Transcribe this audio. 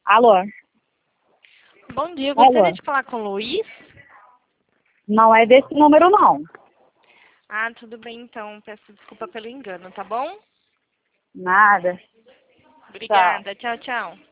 Alô? Bom dia, eu Alô? gostaria de falar com o Luiz. Não é desse número, não. Ah, tudo bem então. Peço desculpa pelo engano, tá bom? Nada. Tchau. Obrigada. Tchau, tchau.